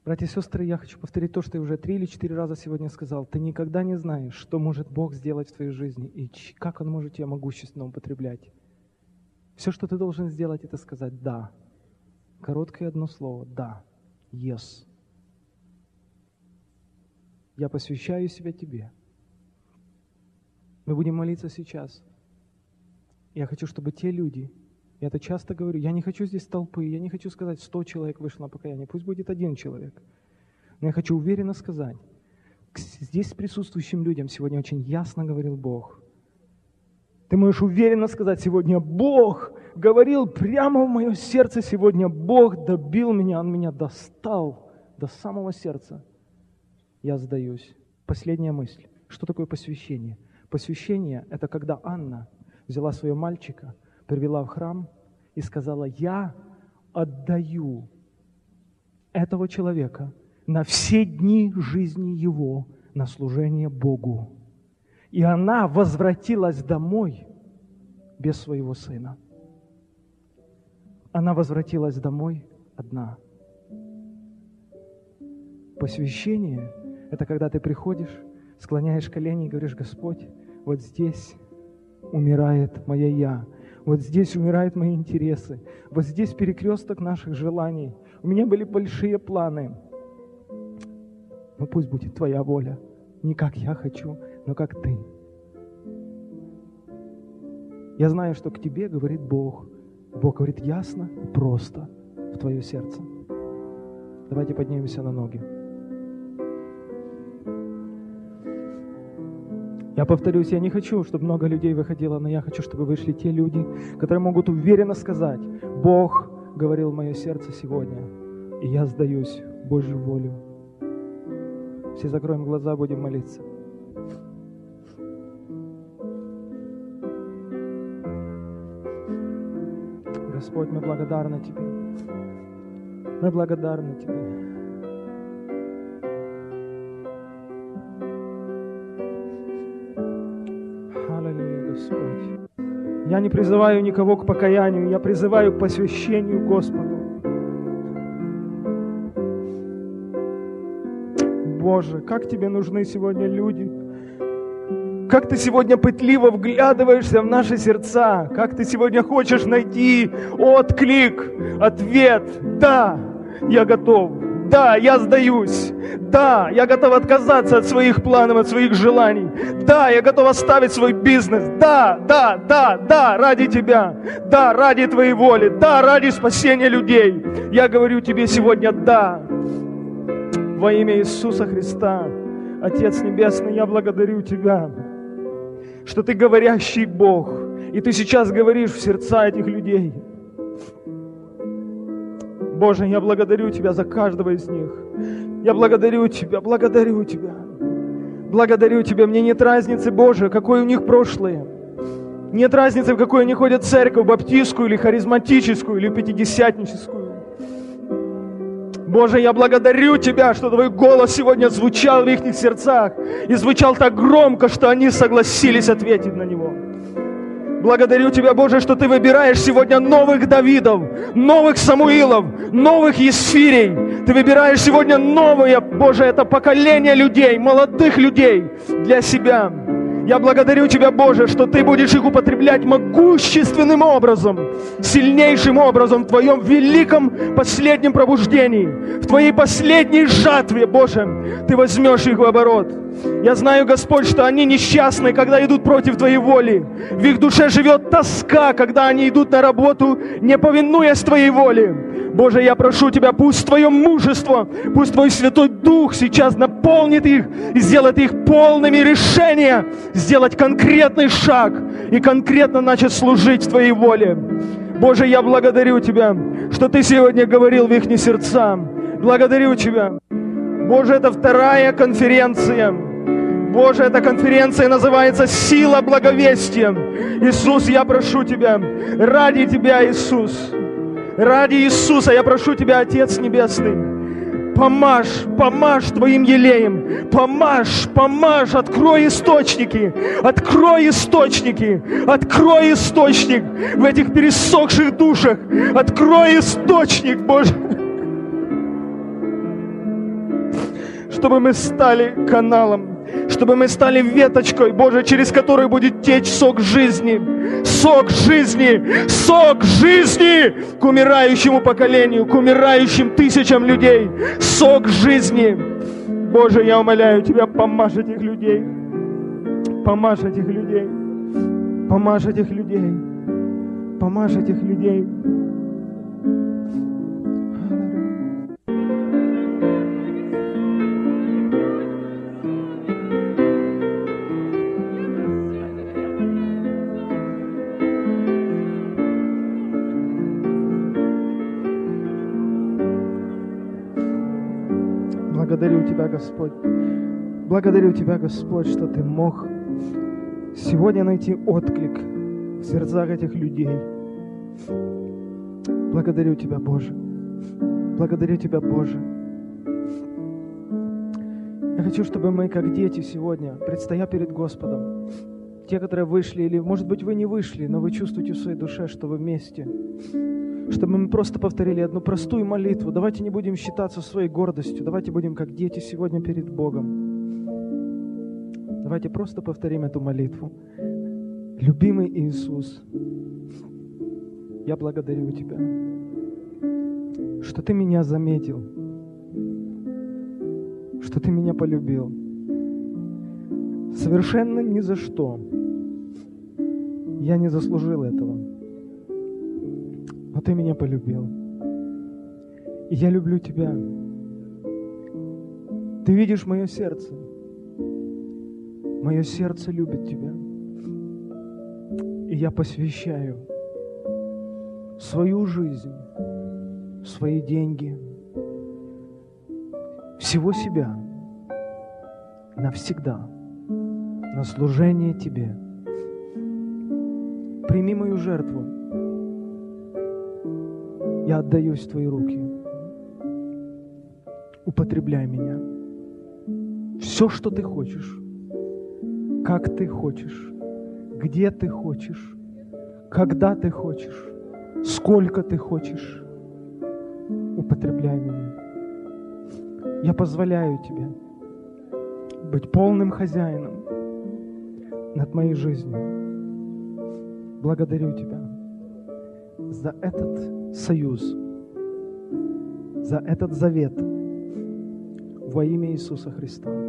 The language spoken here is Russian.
Братья и сестры, я хочу повторить то, что я уже 3 или 4 раза сегодня сказал. Ты никогда не знаешь, что может Бог сделать в твоей жизни и как Он может тебя могущественно употреблять. Все, что ты должен сделать, это сказать «да». Короткое одно слово «да». Yes. Я посвящаю себя Тебе. Мы будем молиться сейчас. Я хочу, чтобы те люди, я это часто говорю, я не хочу здесь толпы, я не хочу сказать 100 человек вышло на покаяние, пусть будет 1 человек. Но я хочу уверенно сказать, здесь присутствующим людям сегодня очень ясно говорил Бог. Ты можешь уверенно сказать сегодня, Бог говорил прямо в мое сердце сегодня, Бог добил меня, Он меня достал до самого сердца. Я сдаюсь. Последняя мысль. Что такое посвящение? Посвящение – это когда Анна взяла своего мальчика, привела в храм и сказала, я отдаю этого человека на все дни жизни его на служение Богу. И она возвратилась домой без своего сына. Она возвратилась домой одна. Посвящение – это когда ты приходишь, склоняешь колени и говоришь, Господь, вот здесь умирает моя «я», вот здесь умирают мои интересы, вот здесь перекресток наших желаний. У меня были большие планы, но пусть будет Твоя воля, не как я хочу, но как Ты. Я знаю, что к Тебе говорит Бог. Бог говорит ясно и просто в Твое сердце. Давайте поднимемся на ноги. Я повторюсь, я не хочу, чтобы много людей выходило, но я хочу, чтобы вышли те люди, которые могут уверенно сказать, Бог говорил в мое сердце сегодня, и я сдаюсь в Божью волю. Все закроем глаза, будем молиться. Господь, мы благодарны Тебе. Мы благодарны Тебе. Господь. Я не призываю никого к покаянию, я призываю к посвящению Господу. Боже, как Тебе нужны сегодня люди. Как Ты сегодня пытливо вглядываешься в наши сердца. Как Ты сегодня хочешь найти отклик, ответ. Да, я готов. Да, я сдаюсь. Да, я готов отказаться от своих планов, от своих желаний. Да, я готов оставить свой бизнес. Да, ради Тебя. Да, ради Твоей воли. Да, ради спасения людей. Я говорю Тебе сегодня да. Во имя Иисуса Христа. Отец Небесный, я благодарю Тебя, что Ты говорящий Бог. И Ты сейчас говоришь в сердца этих людей. Боже, я благодарю Тебя за каждого из них. Я благодарю Тебя, благодарю Тебя. Благодарю Тебя. Мне нет разницы, Боже, какое у них прошлое. Нет разницы, в какой они ходят в церковь, баптистскую или харизматическую, или пятидесятническую. Боже, я благодарю Тебя, что Твой голос сегодня звучал в их сердцах. И звучал так громко, что они согласились ответить на него. Благодарю Тебя, Боже, что Ты выбираешь сегодня новых Давидов, новых Самуилов, новых Есфирей. Ты выбираешь сегодня новые, Боже, это поколение людей, молодых людей для себя. Я благодарю Тебя, Боже, что Ты будешь их употреблять могущественным образом, сильнейшим образом в Твоем великом последнем пробуждении, в Твоей последней жатве, Боже, Ты возьмешь их в оборот. Я знаю, Господь, что они несчастны, когда идут против Твоей воли. В их душе живет тоска, когда они идут на работу, не повинуясь Твоей воле. Боже, я прошу Тебя, пусть Твое мужество, пусть Твой Святой Дух сейчас наполнит их и сделает их полными решения сделать конкретный шаг и конкретно начать служить в Твоей воле. Боже, я благодарю Тебя, что Ты сегодня говорил в их сердца. Благодарю Тебя. Боже, это 2-я конференция. Боже, эта конференция называется «Сила благовестия». Иисус, я прошу Тебя, ради Тебя, Иисус, ради Иисуса, я прошу Тебя, Отец Небесный, помажь Твоим елеем, помажь, открой источник в этих пересохших душах, открой источник, Боже. чтобы мы стали каналом, чтобы мы стали веточкой, Боже, через которую будет течь сок жизни, сок жизни, сок жизни к умирающему поколению, к умирающим тысячам людей, сок жизни. Боже, я умоляю Тебя, помажь этих людей, помажь этих людей, помажь этих людей, помажь этих людей. Благодарю Тебя, Господь. Благодарю Тебя, Господь, что Ты мог сегодня найти отклик в сердцах этих людей. Благодарю Тебя, Боже. Благодарю Тебя, Боже. Я хочу, чтобы мы, как дети сегодня, предстоя перед Господом, те, которые вышли, или, может быть, вы не вышли, но вы чувствуете в своей душе, что вы вместе, чтобы мы просто повторили одну простую молитву. Давайте не будем считаться своей гордостью. Давайте будем как дети сегодня перед Богом. Давайте просто повторим эту молитву. Любимый Иисус, я благодарю Тебя, что Ты меня заметил, что Ты меня полюбил. Совершенно ни за что. Я не заслужил этого. Но Ты меня полюбил. И я люблю Тебя. Ты видишь мое сердце. Мое сердце любит Тебя. И я посвящаю свою жизнь, свои деньги, всего себя навсегда на служение Тебе. Прими мою жертву. Я отдаюсь в Твои руки. Употребляй меня. Все, что Ты хочешь, как Ты хочешь, где Ты хочешь, когда Ты хочешь, сколько Ты хочешь. Употребляй меня. Я позволяю Тебе быть полным хозяином над моей жизнью. Благодарю Тебя за этот союз, за этот завет во имя Иисуса Христа.